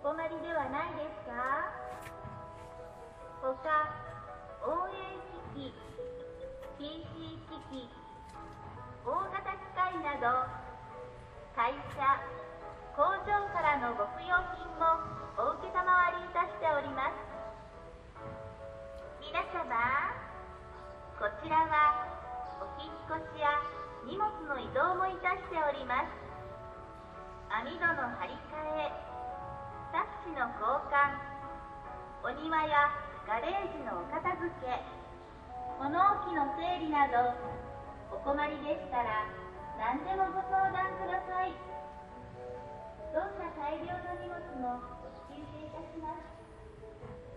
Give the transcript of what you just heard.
困りではないですか？他、応援機器、PC 機器、大型機械など、会社、工場からのご不要品もお承りいたしております。皆様、こちらはお引っ越しや荷物の移動もいたしております。網戸の張り替え、サッシの交換、お庭やガレージのお片付け、物置の整理など、お困りでしたら何でもご相談ください。どんな大量の荷物もお引き受けいたします。